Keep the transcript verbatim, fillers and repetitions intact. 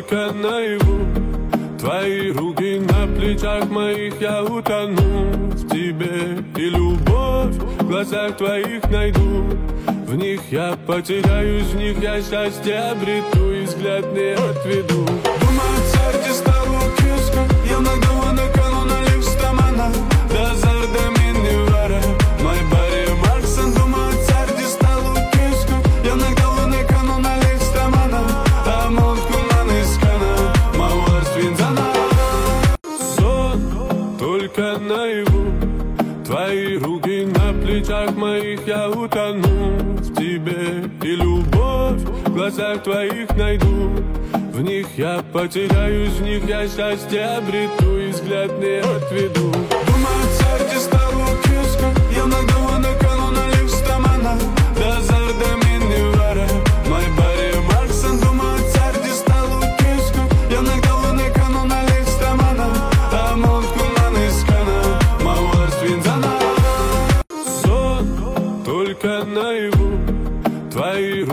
только наяву. Твои руки на плечах моих, я утону в тебе. И любовь в глазах твоих найду. В них я потеряюсь, в них я счастье обрету и взгляд не отведу. Думаю, царь стало киска, я нагова канона листамана. Да зарда мини вара, май баре Марксон. Думаю, царь стало киска, я нагова канона листамана. А монтку нанискана, мауар свинзана. Сон только наяву. Твои руки на плечах моих, я утону в тебе. И любовь в глазах твоих найду. В них я потеряюсь, в них я счастье обрету и взгляд не отведу. Думаю, царь стало киска, я нагова канона листамана. Да зарда мини вара, май баре Марксон. Думаю, царь стало киска, я нагова канона листамана. А монтку нанискана, мауар свинзана. Сон только наяву. Твои